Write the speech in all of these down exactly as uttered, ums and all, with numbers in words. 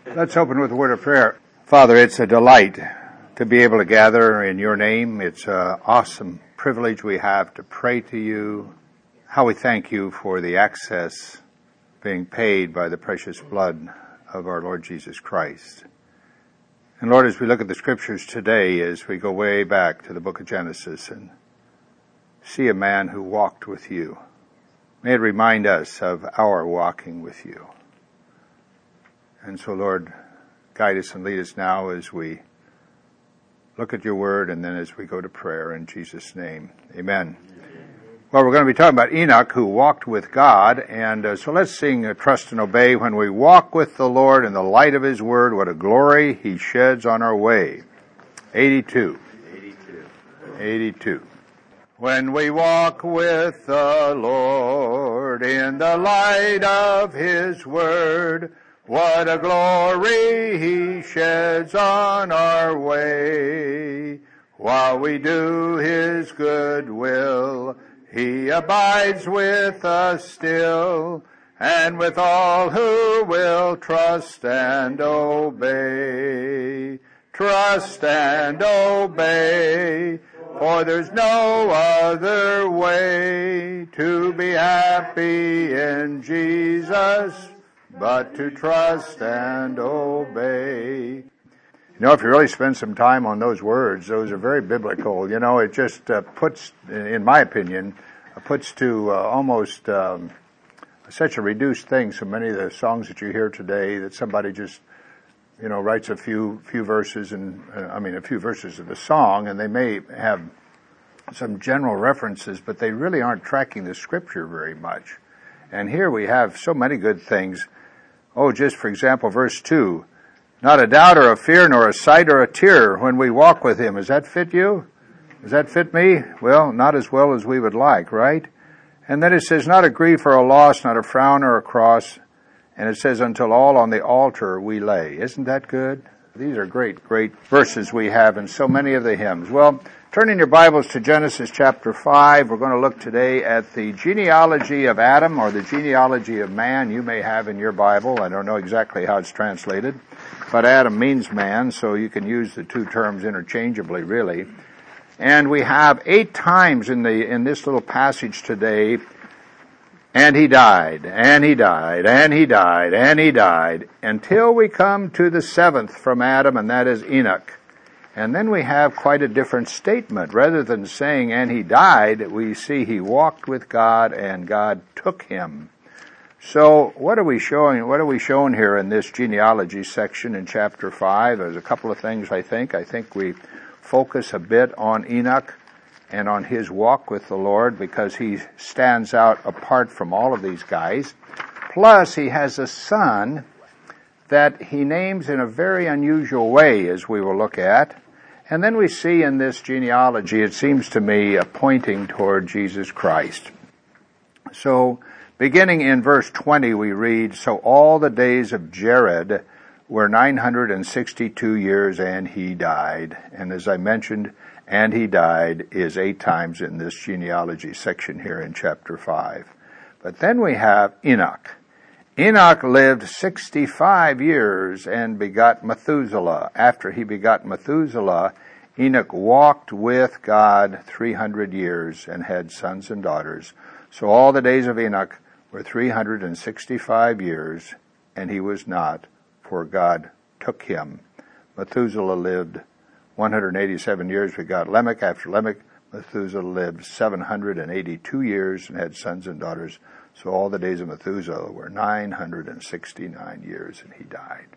Let's open with a word of prayer. Father, it's a delight to be able to gather in your name. It's an awesome privilege we have to pray to you. How we thank you for the access being paid by the precious blood of our Lord Jesus Christ. And Lord, as we look at the scriptures today, as we go way back to the book of Genesis and see a man who walked with you, may it remind us of our walking with you. And so, Lord, guide us and lead us now as we look at your word and then as we go to prayer in Jesus' name. Amen. Well, we're going to be talking about Enoch, who walked with God. And uh, so let's sing uh, Trust and Obey. When we walk with the Lord in the light of his word, what a glory he sheds on our way. eighty-two. eighty-two. eighty-two. When we walk with the Lord in the light of his word, what a glory he sheds on our way. While we do his good will, he abides with us still, and with all who will trust and obey. Trust and obey, for there's no other way to be happy in Jesus but to trust and obey. You know, if you really spend some time on those words, those are very biblical. You know, it just uh, puts, in my opinion, uh, puts to uh, almost um, such a reduced thing so many of the songs that you hear today that somebody just, you know, writes a few few verses and, uh, I mean, a few verses of the song, and they may have some general references, but they really aren't tracking the scripture very much. And here we have so many good things. Oh, just for example, verse two, not a doubt or a fear nor a sight or a tear when we walk with him. Does that fit you? Does that fit me? Well, not as well as we would like, right? And then it says, not a grief or a loss, not a frown or a cross. And it says, until all on the altar we lay. Isn't that good? These are great, great verses we have in so many of the hymns. Well, turn in your Bibles to Genesis chapter five. We're going to look today at the genealogy of Adam, or the genealogy of man you may have in your Bible. I don't know exactly how it's translated, but Adam means man, so you can use the two terms interchangeably, really. And we have eight times in the in this little passage today, and he died, and he died, and he died, and he died, until we come to the seventh from Adam, and that is Enoch. And then we have quite a different statement. Rather than saying, and he died, we see he walked with God and God took him. So what are we showing, what are we showing here in this genealogy section in chapter five? There's a couple of things, I think. I think we focus a bit on Enoch and on his walk with the Lord because he stands out apart from all of these guys. Plus, he has a son that he names in a very unusual way, as we will look at. And then we see in this genealogy, it seems to me, pointing toward Jesus Christ. So, beginning in verse twenty, we read, so all the days of Jared were nine hundred sixty-two years, and he died. And as I mentioned, and he died is eight times in this genealogy section here in chapter five. But then we have Enoch. Enoch lived sixty-five years and begot Methuselah. After he begot Methuselah, Enoch walked with God three hundred years and had sons and daughters. So all the days of Enoch were three hundred sixty-five years, and he was not, for God took him. Methuselah lived one hundred eighty-seven years, begot Lamech. After Lamech, Methuselah lived seven hundred eighty-two years and had sons and daughters. So all the days of Methuselah were nine hundred sixty-nine years, and he died.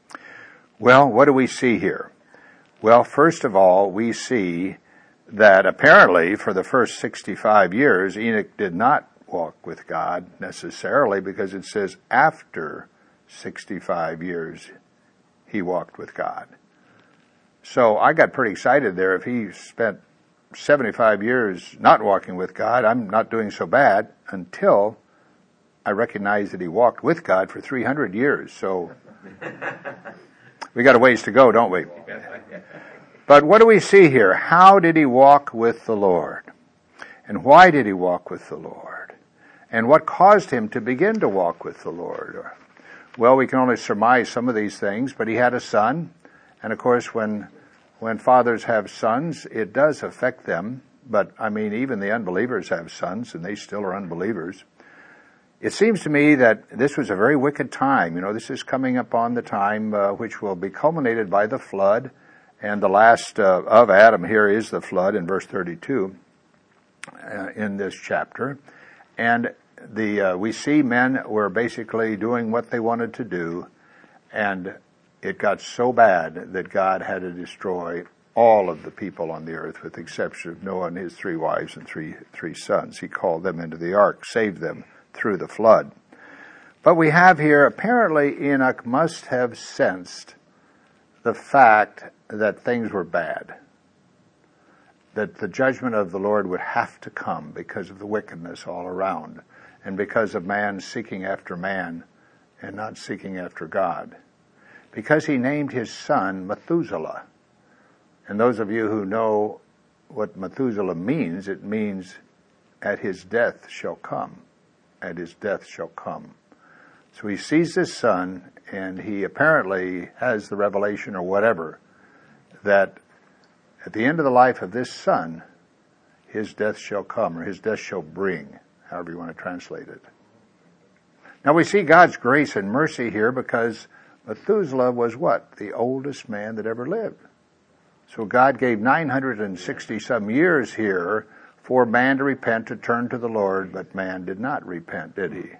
Well, what do we see here? Well, first of all, we see that apparently for the first sixty-five years, Enoch did not walk with God necessarily, because it says after sixty-five years, he walked with God. So I got pretty excited there. If he spent seventy-five years not walking with God, I'm not doing so bad, until I recognized that he walked with God for three hundred years. So we got a ways to go, don't we? But what do we see here? How did he walk with the Lord? And why did he walk with the Lord? And what caused him to begin to walk with the Lord? Well, we can only surmise some of these things, but he had a son, and of course when when fathers have sons, it does affect them, but I mean even the unbelievers have sons, and they still are unbelievers. It seems to me that this was a very wicked time. You know, this is coming upon the time uh, which will be culminated by the flood, and the last uh, of Adam here is the flood in verse thirty-two uh, in this chapter. And the uh, we see men were basically doing what they wanted to do, and it got so bad that God had to destroy all of the people on the earth, with the exception of Noah and his three wives and three three sons. He called them into the ark, saved them through the flood. But we have here, apparently Enoch must have sensed the fact that things were bad, that the judgment of the Lord would have to come because of the wickedness all around, and because of man seeking after man and not seeking after God. Because he named his son Methuselah. And those of you who know what Methuselah means, it means at his death shall come. At his death shall come. So he sees his son, and he apparently has the revelation or whatever, that at the end of the life of this son, his death shall come, or his death shall bring, however you want to translate it. Now we see God's grace and mercy here because Methuselah was what? The oldest man that ever lived. So God gave nine hundred sixty some years here for man to repent, to turn to the Lord, but man did not repent, did he?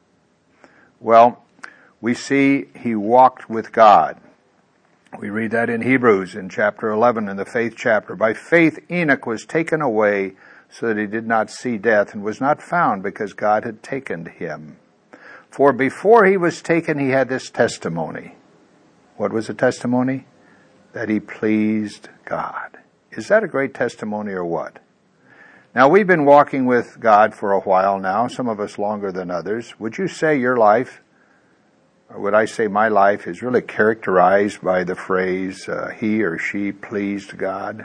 Well, we see he walked with God. We read that in Hebrews in chapter eleven, in the faith chapter. By faith Enoch was taken away so that he did not see death, and was not found because God had taken him. For before he was taken, he had this testimony. What was the testimony? That he pleased God. Is that a great testimony or what? Now, we've been walking with God for a while now, some of us longer than others. Would you say your life, or would I say my life, is really characterized by the phrase, uh, he or she pleased God?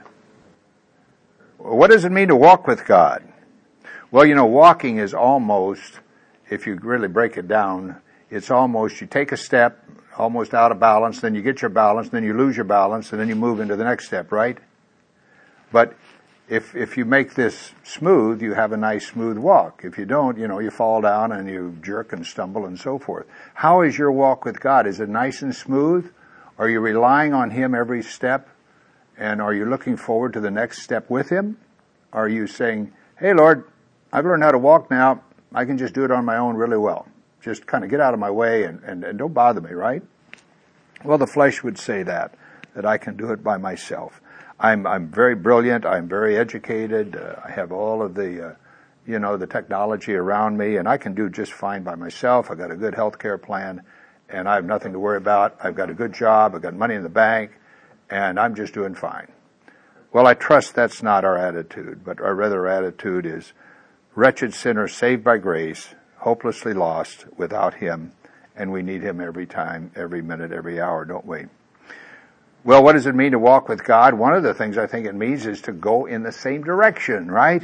What does it mean to walk with God? Well, you know, walking is almost, if you really break it down, it's almost you take a step, almost out of balance, then you get your balance, then you lose your balance, and then you move into the next step, right? But if if you make this smooth, you have a nice smooth walk. If you don't, you know, you fall down and you jerk and stumble and so forth. How is your walk with God? Is it nice and smooth? Are you relying on Him every step? And are you looking forward to the next step with Him? Are you saying, hey, Lord, I've learned how to walk now. I can just do it on my own really well. Just kind of get out of my way and, and, and don't bother me, right? Well, the flesh would say that, that I can do it by myself. I'm I'm very brilliant. I'm very educated. Uh, I have all of the, uh, you know, the technology around me, and I can do just fine by myself. I've got a good health care plan, and I have nothing to worry about. I've got a good job. I've got money in the bank, and I'm just doing fine. Well, I trust that's not our attitude, but our rather attitude is wretched sinner saved by grace, hopelessly lost without Him, and we need Him every time, every minute, every hour, don't we? Well, what does it mean to walk with God? One of the things I think it means is to go in the same direction, right?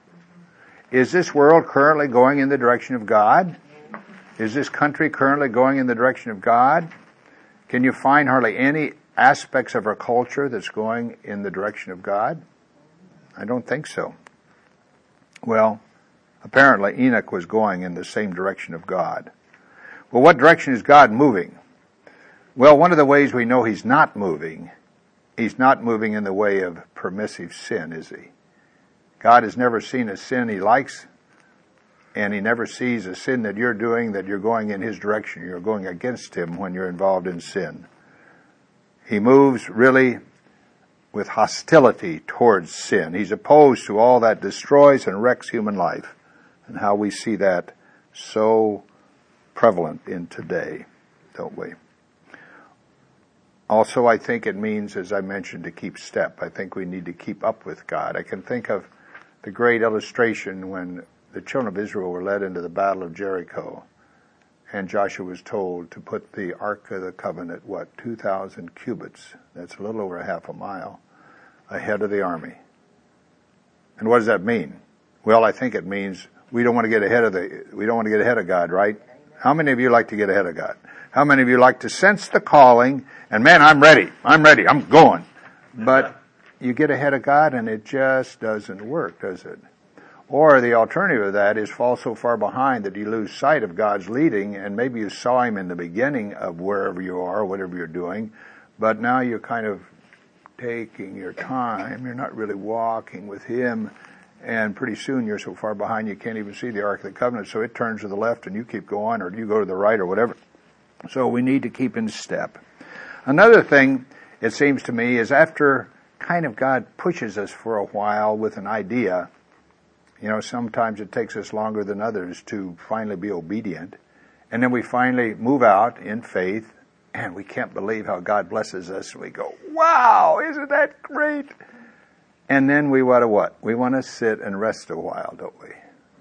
Is this world currently going in the direction of God? Is this country currently going in the direction of God? Can you find hardly any aspects of our culture that's going in the direction of God? I don't think so. Well, apparently Enoch was going in the same direction of God. Well, what direction is God moving? Well, one of the ways we know He's not moving, He's not moving in the way of permissive sin, is He? God has never seen a sin He likes, and He never sees a sin that you're doing that you're going in His direction. You're going against Him when you're involved in sin. He moves really with hostility towards sin. He's opposed to all that destroys and wrecks human life, and how we see that so prevalent in today, don't we? Also, I think it means, as I mentioned, to keep step. I think we need to keep up with God. I can think of the great illustration when the children of Israel were led into the battle of Jericho, and Joshua was told to put the Ark of the Covenant, what, two thousand cubits, that's a little over a half a mile, ahead of the army. And what does that mean? Well, I think it means we don't want to get ahead of the, we don't want to get ahead of God, right? How many of you like to get ahead of God? How many of you like to sense the calling and, man, I'm ready, I'm ready, I'm going. But you get ahead of God and it just doesn't work, does it? Or the alternative of that is fall so far behind that you lose sight of God's leading, and maybe you saw Him in the beginning of wherever you are, whatever you're doing, but now you're kind of taking your time. You're not really walking with Him, and pretty soon you're so far behind you can't even see the Ark of the Covenant, so it turns to the left and you keep going, or you go to the right or whatever. So we need to keep in step. Another thing, it seems to me, is after kind of God pushes us for a while with an idea, you know, sometimes it takes us longer than others to finally be obedient. And then we finally move out in faith, and we can't believe how God blesses us. And we go, wow, isn't that great? And then we want to what? We want to sit and rest a while, don't we?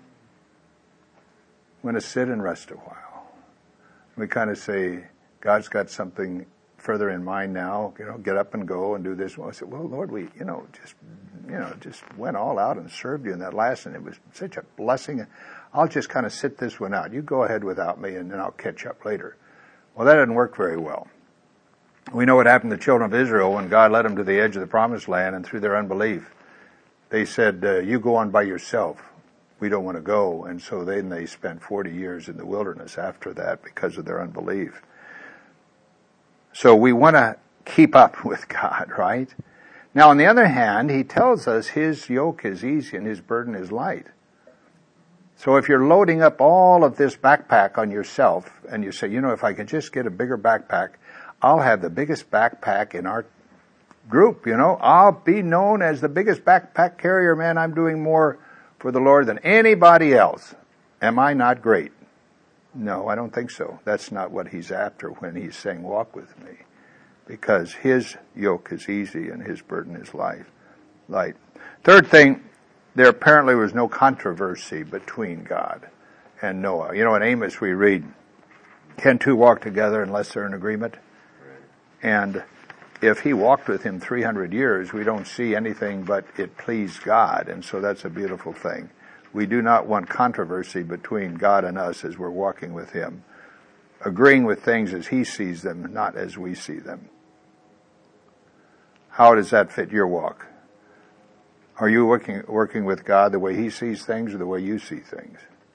We want to sit and rest a while. We kind of say, God's got something further in mind now, you know, get up and go and do this. Well, I said, well, Lord, we, you know, just, you know, just went all out and served you in that last, and it was such a blessing. I'll just kind of sit this one out. You go ahead without me, and then I'll catch up later. Well, that didn't work very well. We know what happened to the children of Israel when God led them to the edge of the promised land, and through their unbelief, they said, uh, you go on by yourself. We don't want to go. And so then they spent forty years in the wilderness after that because of their unbelief. So we want to keep up with God, right? Now, on the other hand, He tells us His yoke is easy and His burden is light. So if you're loading up all of this backpack on yourself, and you say, you know, if I could just get a bigger backpack, I'll have the biggest backpack in our group, you know. I'll be known as the biggest backpack carrier, man. I'm doing more for the Lord than anybody else. Am I not great? No, I don't think so. That's not what He's after when He's saying, walk with me. Because His yoke is easy and His burden is light. light. Third thing, there apparently was no controversy between God and Noah. You know, in Amos we read, can two walk together unless they're in agreement? And if he walked with him three hundred years, we don't see anything but it pleased God. And so that's a beautiful thing. We do not want controversy between God and us as we're walking with Him. Agreeing with things as He sees them, not as we see them. How does that fit your walk? Are you working, working with God the way He sees things or the way you see things?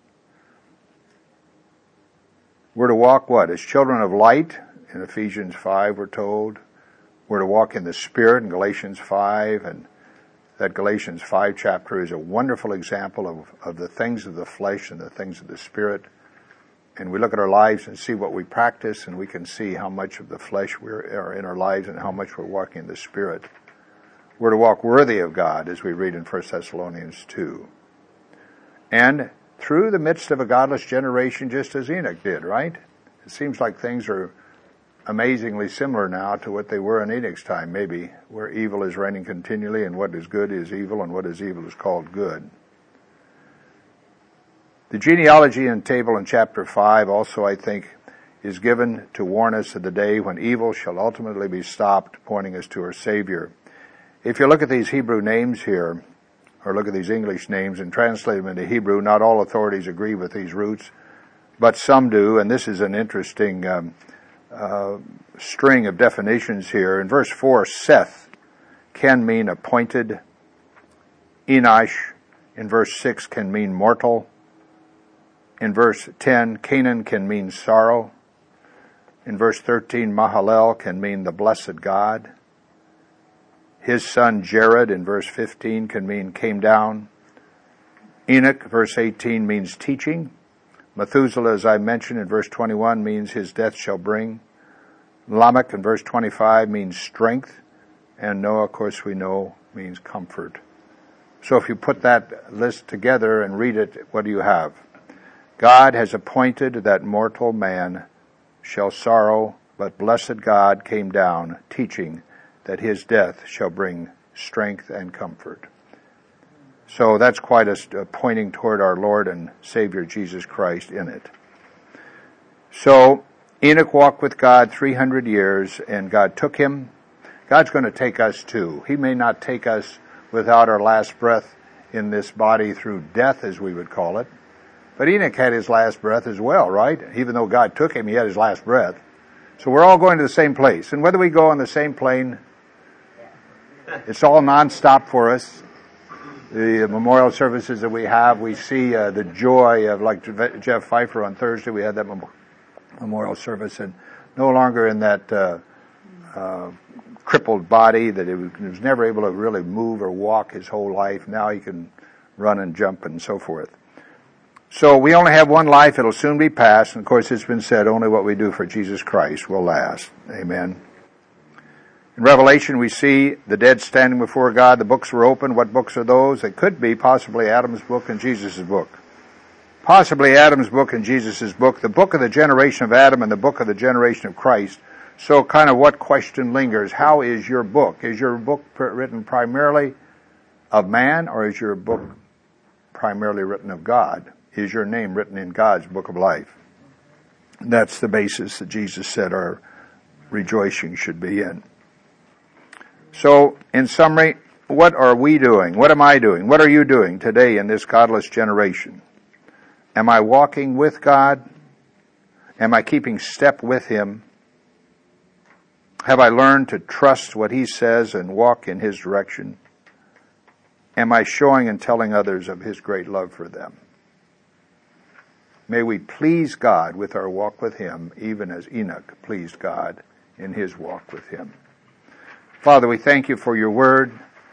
We're to walk what? As children of light, in Ephesians five we're told. We're to walk in the Spirit in Galatians five, and that Galatians five chapter is a wonderful example of, of the things of the flesh and the things of the Spirit. And we look at our lives and see what we practice, and we can see how much of the flesh we are in our lives and how much we're walking in the Spirit. We're to walk worthy of God, as we read in First Thessalonians two. And through the midst of a godless generation, just as Enoch did, right? It seems like things are amazingly similar now to what they were in Enoch's time, maybe, where evil is reigning continually and what is good is evil and what is evil is called good. The genealogy and table in chapter five also, I think, is given to warn us of the day when evil shall ultimately be stopped, pointing us to our Savior. If you look at these Hebrew names here, or look at these English names and translate them into Hebrew, not all authorities agree with these roots, but some do, and this is an interesting um, uh, string of definitions here. In verse four, Seth can mean appointed. Enosh, in verse six, can mean mortal. In verse ten, Canaan can mean sorrow. In verse thirteen, Mahalalel can mean the blessed God. His son Jared, in verse fifteen, can mean came down. Enoch, verse eighteen, means teaching. Methuselah, as I mentioned in verse twenty-one, means his death shall bring. Lamech, in verse twenty-five, means strength. And Noah, of course, we know, means comfort. So if you put that list together and read it, what do you have? God has appointed that mortal man shall sorrow, but blessed God came down, teaching that his death shall bring strength and comfort. So that's quite a, a pointing toward our Lord and Savior Jesus Christ in it. So Enoch walked with God three hundred years, and God took him. God's going to take us too. He may not take us without our last breath in this body through death, as we would call it, But Enoch had his last breath as well, right? Even though God took him, he had his last breath. So we're all going to the same place. And whether we go on the same plane, it's all nonstop for us. The memorial services that we have, we see uh, the joy of, like Jeff Pfeiffer on Thursday, we had that mem- memorial service, and no longer in that uh, uh, crippled body that he was, he was never able to really move or walk his whole life. Now he can run and jump and so forth. So we only have one life. It'll soon be past. And of course, it's been said, only what we do for Jesus Christ will last. Amen. In Revelation, we see the dead standing before God. The books were opened. What books are those? It could be possibly Adam's book and Jesus' book. Possibly Adam's book and Jesus' book. The book of the generation of Adam and the book of the generation of Christ. So kind of what question lingers? How is your book? Is your book written primarily of man, or is your book primarily written of God? Is your name written in God's book of life? And that's the basis that Jesus said our rejoicing should be in. So, in summary, what are we doing? What am I doing? What are you doing today in this godless generation? Am I walking with God? Am I keeping step with Him? Have I learned to trust what He says and walk in His direction? Am I showing and telling others of His great love for them? May we please God with our walk with Him, even as Enoch pleased God in his walk with Him. Father, we thank You for Your word.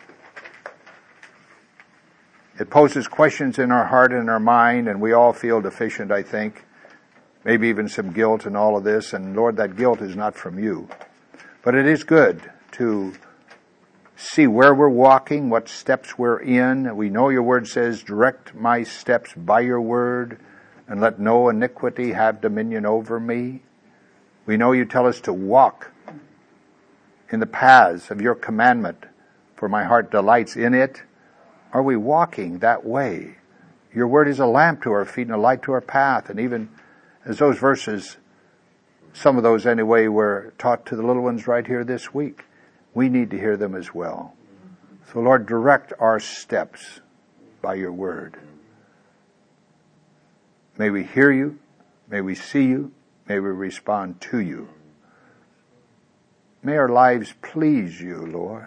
It poses questions in our heart and in our mind, and we all feel deficient, I think. Maybe even some guilt in all of this. And Lord, that guilt is not from You. But it is good to see where we're walking, what steps we're in. We know Your word says, direct my steps by Your word, and let no iniquity have dominion over me. We know You tell us to walk in the paths of Your commandment, for my heart delights in it. Are we walking that way? Your word is a lamp to our feet and a light to our path. And even as those verses, some of those anyway, were taught to the little ones right here this week, we need to hear them as well. So Lord, direct our steps by Your word. May we hear You. May we see You. May we respond to You. May our lives please You, Lord.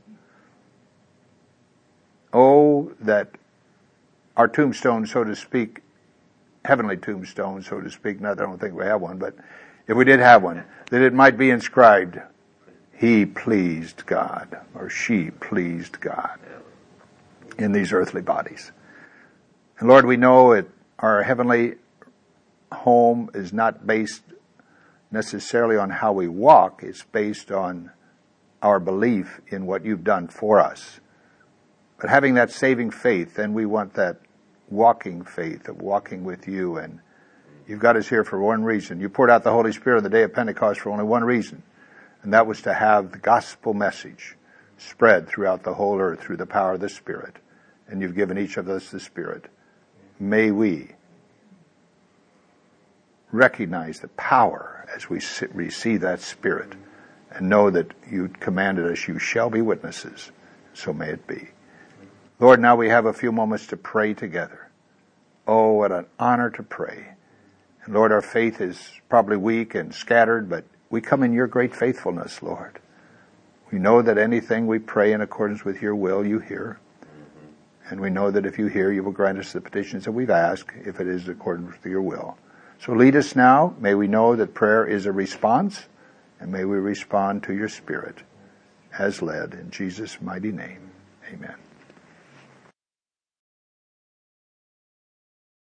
Oh, that our tombstone, so to speak, heavenly tombstone, so to speak, not that I don't think we have one, but if we did have one, that it might be inscribed, he pleased God, or she pleased God in these earthly bodies. And Lord, we know it, our heavenly home is not based necessarily on how we walk. It's based on our belief in what you've done for us. But having that saving faith, then we want that walking faith of walking with you. And you've got us here for one reason. You poured out the Holy Spirit on the day of Pentecost for only one reason. And that was to have the gospel message spread throughout the whole earth through the power of the Spirit. And you've given each of us the Spirit. May we recognize the power as we sit, receive that Spirit and know that you commanded us, you shall be witnesses. So may it be. Lord, now we have a few moments to pray together. Oh, what an honor to pray. And Lord, our faith is probably weak and scattered, but we come in your great faithfulness, Lord. We know that anything we pray in accordance with your will, you hear. And we know that if you hear, you will grant us the petitions that we've asked, if it is according to your will. So lead us now. May we know that prayer is a response, and may we respond to your Spirit as led. In Jesus' mighty name, amen.